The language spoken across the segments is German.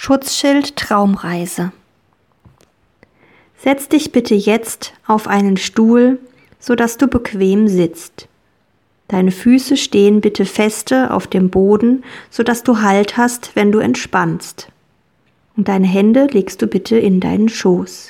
Schutzschild Traumreise. Setz dich bitte jetzt auf einen Stuhl, sodass du bequem sitzt. Deine Füße stehen bitte feste auf dem Boden, sodass du Halt hast, wenn du entspannst. Und deine Hände legst du bitte in deinen Schoß.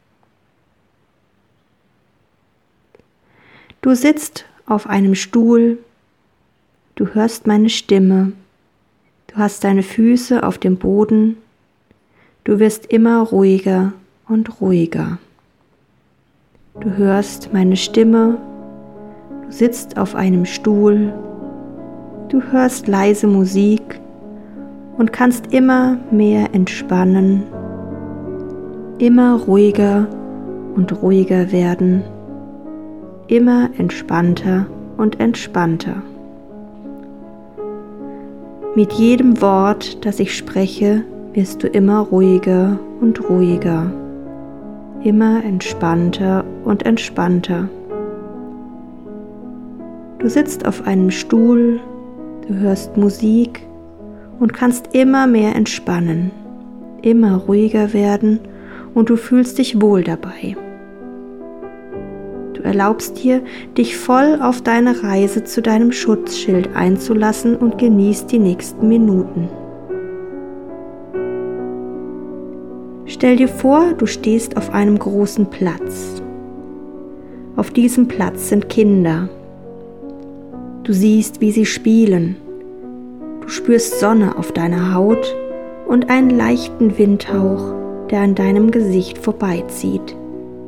Du sitzt auf einem Stuhl, du hörst meine Stimme, du hast deine Füße auf dem Boden, du wirst immer ruhiger und ruhiger. Du hörst meine Stimme, du sitzt auf einem Stuhl, du hörst leise Musik und kannst immer mehr entspannen, immer ruhiger und ruhiger werden, immer entspannter und entspannter. Mit jedem Wort, das ich spreche, wirst du immer ruhiger und ruhiger, immer entspannter und entspannter. Du sitzt auf einem Stuhl, du hörst Musik und kannst immer mehr entspannen, immer ruhiger werden und du fühlst dich wohl dabei. Du erlaubst dir, dich voll auf deine Reise zu deinem Schutzschild einzulassen und genießt die nächsten Minuten. Stell dir vor, du stehst auf einem großen Platz. Auf diesem Platz sind Kinder. Du siehst, wie sie spielen. Du spürst Sonne auf deiner Haut und einen leichten Windhauch, der an deinem Gesicht vorbeizieht.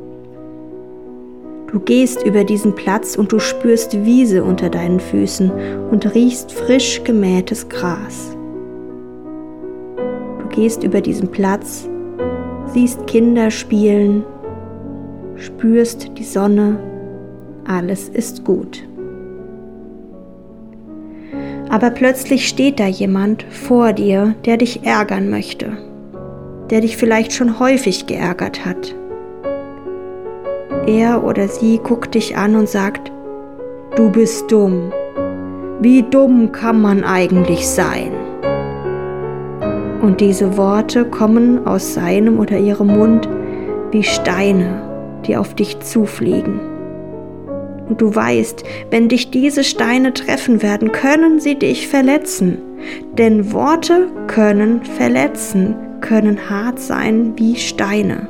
Du gehst über diesen Platz und du spürst Wiese unter deinen Füßen und riechst frisch gemähtes Gras. Du gehst über diesen Platz, siehst Kinder spielen, spürst die Sonne, alles ist gut. Aber plötzlich steht da jemand vor dir, der dich ärgern möchte, der dich vielleicht schon häufig geärgert hat. Er oder sie guckt dich an und sagt, du bist dumm. Wie dumm kann man eigentlich sein? Und diese Worte kommen aus seinem oder ihrem Mund wie Steine, die auf dich zufliegen. Und du weißt, wenn dich diese Steine treffen werden, können sie dich verletzen. Denn Worte können verletzen, können hart sein wie Steine.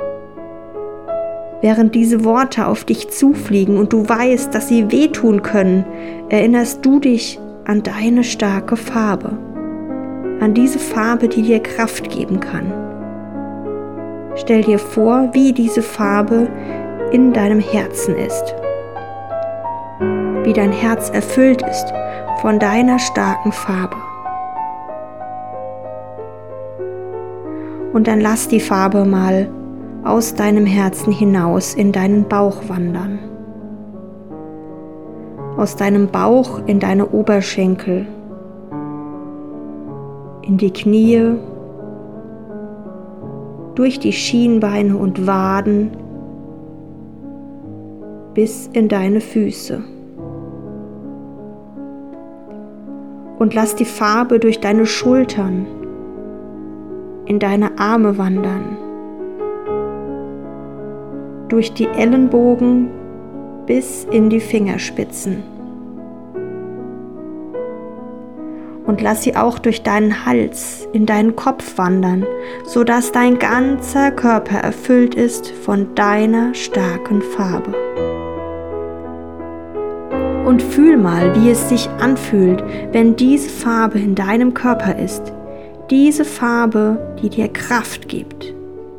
Während diese Worte auf dich zufliegen und du weißt, dass sie wehtun können, erinnerst du dich an deine starke Farbe, an diese Farbe, die dir Kraft geben kann. Stell dir vor, wie diese Farbe in deinem Herzen ist, wie dein Herz erfüllt ist von deiner starken Farbe. Und dann lass die Farbe mal aus deinem Herzen hinaus in deinen Bauch wandern. Aus deinem Bauch in deine Oberschenkel, in die Knie, durch die Schienbeine und Waden bis in deine Füße. Und lass die Farbe durch deine Schultern in deine Arme wandern, durch die Ellenbogen bis in die Fingerspitzen. Und lass sie auch durch deinen Hals in deinen Kopf wandern, sodass dein ganzer Körper erfüllt ist von deiner starken Farbe. Und fühl mal, wie es sich anfühlt, wenn diese Farbe in deinem Körper ist, diese Farbe, die dir Kraft gibt.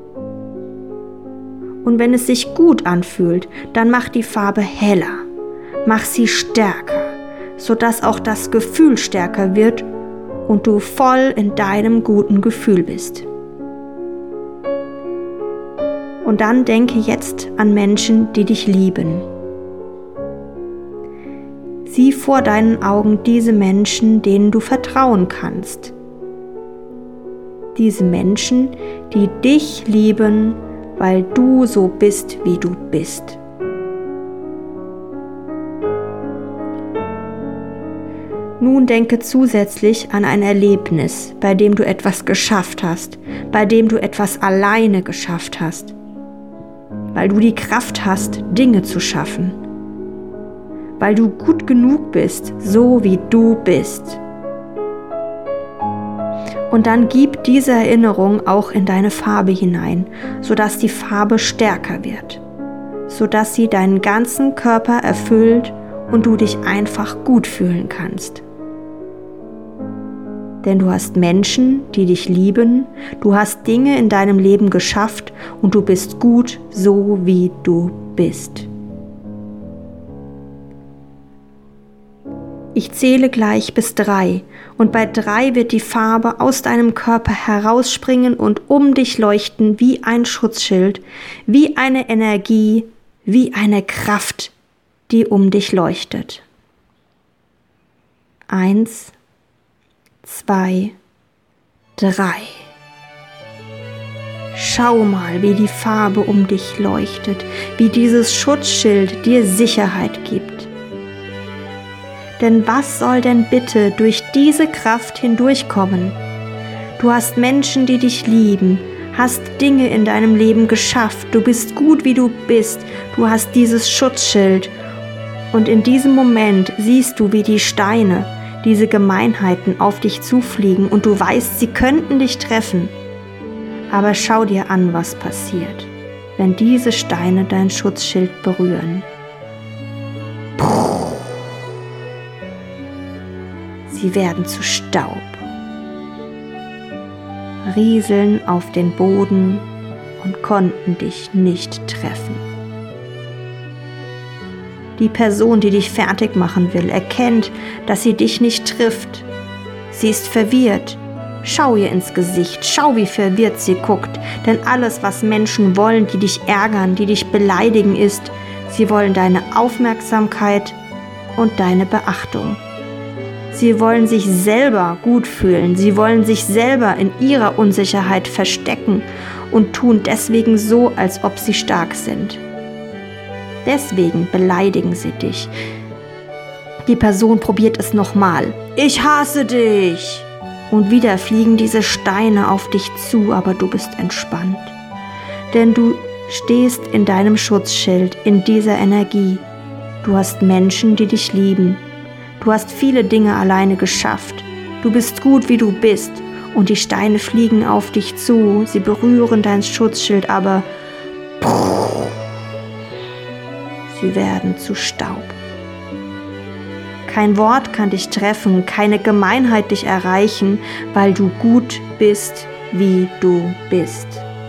Und wenn es sich gut anfühlt, dann mach die Farbe heller, mach sie stärker, sodass auch das Gefühl stärker wird und du voll in deinem guten Gefühl bist. Und dann denke jetzt an Menschen, die dich lieben. Sieh vor deinen Augen diese Menschen, denen du vertrauen kannst. Diese Menschen, die dich lieben, weil du so bist, wie du bist. Nun denke zusätzlich an ein Erlebnis, bei dem du etwas geschafft hast, bei dem du etwas alleine geschafft hast, weil du die Kraft hast, Dinge zu schaffen, weil du gut genug bist, so wie du bist. Und dann gib diese Erinnerung auch in deine Farbe hinein, sodass die Farbe stärker wird, sodass sie deinen ganzen Körper erfüllt und du dich einfach gut fühlen kannst. Denn du hast Menschen, die dich lieben, du hast Dinge in deinem Leben geschafft und du bist gut, so wie du bist. Ich zähle gleich bis 3 und bei 3 wird die Farbe aus deinem Körper herausspringen und um dich leuchten wie ein Schutzschild, wie eine Energie, wie eine Kraft, die um dich leuchtet. 1, 2, 3. Schau mal, wie die Farbe um dich leuchtet, wie dieses Schutzschild dir Sicherheit gibt. Denn was soll denn bitte durch diese Kraft hindurchkommen? Du hast Menschen, die dich lieben, hast Dinge in deinem Leben geschafft, du bist gut, wie du bist, du hast dieses Schutzschild und in diesem Moment siehst du, wie die Steine, diese Gemeinheiten auf dich zufliegen und du weißt, sie könnten dich treffen. Aber schau dir an, was passiert, wenn diese Steine dein Schutzschild berühren. Sie werden zu Staub, rieseln auf den Boden und konnten dich nicht treffen. Die Person, die dich fertig machen will, erkennt, dass sie dich nicht trifft. Sie ist verwirrt. Schau ihr ins Gesicht, schau, wie verwirrt sie guckt, denn alles, was Menschen wollen, die dich ärgern, die dich beleidigen, ist, sie wollen deine Aufmerksamkeit und deine Beachtung. Sie wollen sich selber gut fühlen, sie wollen sich selber in ihrer Unsicherheit verstecken und tun deswegen so, als ob sie stark sind. Deswegen beleidigen sie dich. Die Person probiert es nochmal. Ich hasse dich! Und wieder fliegen diese Steine auf dich zu, aber du bist entspannt. Denn du stehst in deinem Schutzschild, in dieser Energie. Du hast Menschen, die dich lieben. Du hast viele Dinge alleine geschafft. Du bist gut, wie du bist. Und die Steine fliegen auf dich zu. Sie berühren dein Schutzschild, aber sie werden zu Staub. Kein Wort kann dich treffen, keine Gemeinheit dich erreichen, weil du gut bist, wie du bist.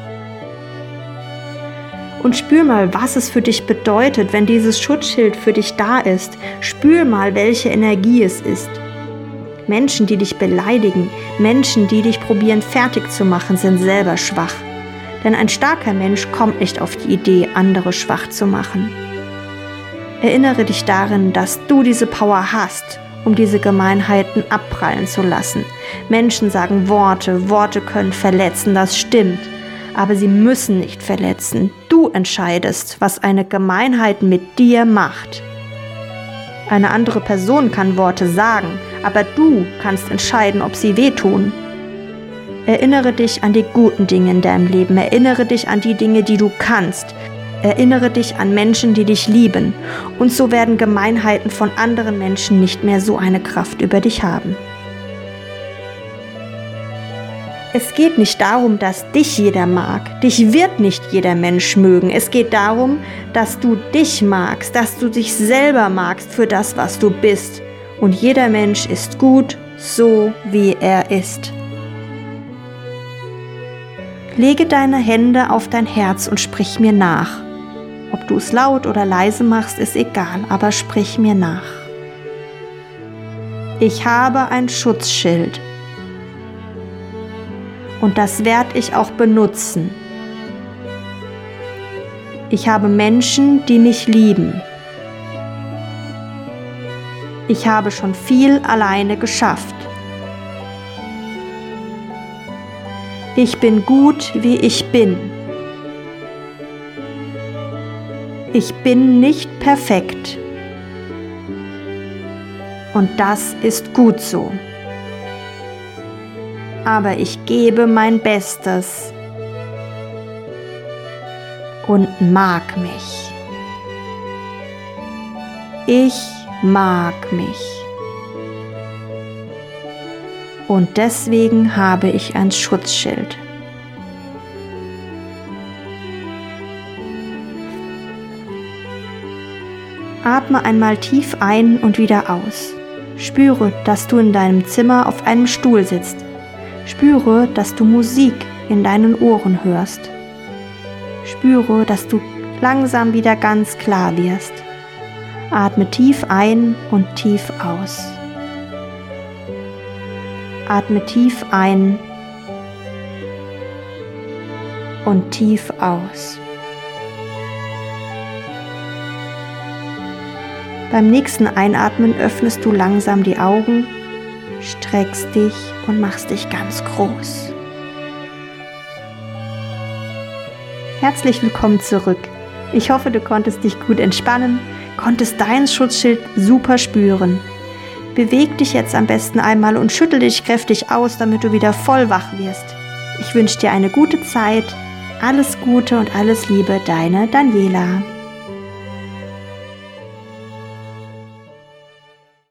Und spür mal, was es für dich bedeutet, wenn dieses Schutzschild für dich da ist. Spür mal, welche Energie es ist. Menschen, die dich beleidigen, Menschen, die dich probieren fertig zu machen, sind selber schwach. Denn ein starker Mensch kommt nicht auf die Idee, andere schwach zu machen. Erinnere dich darin, dass du diese Power hast, um diese Gemeinheiten abprallen zu lassen. Menschen sagen Worte, Worte können verletzen, das stimmt. Aber sie müssen nicht verletzen. Du entscheidest, was eine Gemeinheit mit dir macht. Eine andere Person kann Worte sagen, aber du kannst entscheiden, ob sie wehtun. Erinnere dich an die guten Dinge in deinem Leben. Erinnere dich an die Dinge, die du kannst. Erinnere dich an Menschen, die dich lieben. Und so werden Gemeinheiten von anderen Menschen nicht mehr so eine Kraft über dich haben. Es geht nicht darum, dass dich jeder mag. Dich wird nicht jeder Mensch mögen. Es geht darum, dass du dich magst, dass du dich selber magst für das, was du bist. Und jeder Mensch ist gut, so wie er ist. Lege deine Hände auf dein Herz und sprich mir nach. Ob du es laut oder leise machst, ist egal, aber sprich mir nach. Ich habe ein Schutzschild. Und das werde ich auch benutzen. Ich habe Menschen, die mich lieben. Ich habe schon viel alleine geschafft. Ich bin gut, wie ich bin. Ich bin nicht perfekt. Und das ist gut so. Aber ich gebe mein Bestes und mag mich. Ich mag mich. Und deswegen habe ich ein Schutzschild. Atme einmal tief ein und wieder aus. Spüre, dass du in deinem Zimmer auf einem Stuhl sitzt. Spüre, dass du Musik in deinen Ohren hörst. Spüre, dass du langsam wieder ganz klar wirst. Atme tief ein und tief aus. Atme tief ein und tief aus. Beim nächsten Einatmen öffnest du langsam die Augen, streckst dich und machst dich ganz groß. Herzlich willkommen zurück. Ich hoffe, du konntest dich gut entspannen, konntest dein Schutzschild super spüren. Beweg dich jetzt am besten einmal und schüttel dich kräftig aus, damit du wieder voll wach wirst. Ich wünsche dir eine gute Zeit, alles Gute und alles Liebe, deine Daniela.